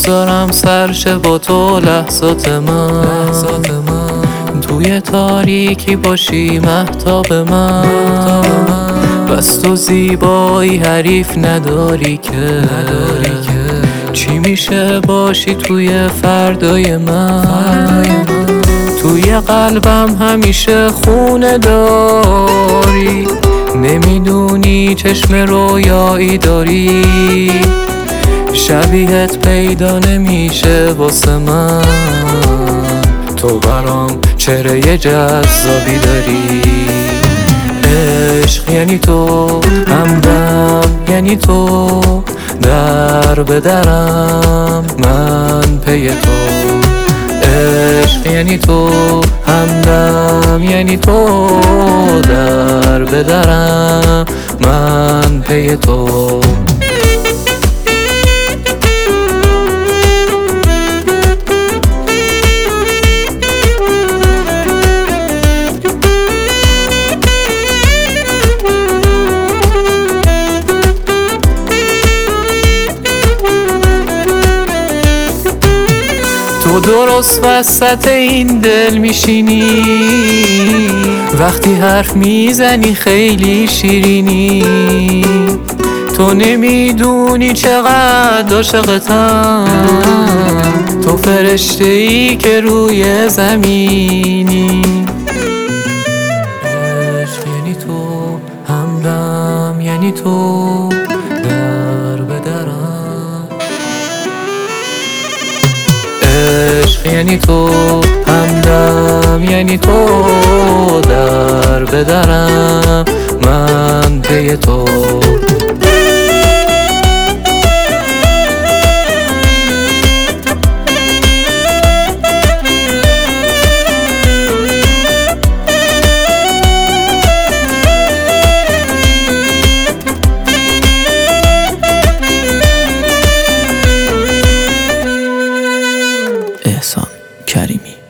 دوست دارم سرشه با تو لحظات من توی تاریکی باشی مهتاب من بس تو زیبایی حریف نداری که چی میشه باشی توی فردای من توی قلبم همیشه خونه داری نمیدونی چشم رویایی داری شبیهت پیدا نمیشه واسه من تو برام چهره جذابی داری عشق یعنی تو همدم یعنی تو در به درم من پی تو عشق یعنی تو همدم یعنی تو در به درم من پی تو تو درست وسط این دل میشینی وقتی حرف میزنی خیلی شیرینی تو نمیدونی چقدر عاشقتم تو فرشته ای که روی زمینی عشق یعنی تو همدم یعنی تو در به درم عشق یعنی تو همدم یعنی تو در به درم من پی تو احسان کریمی.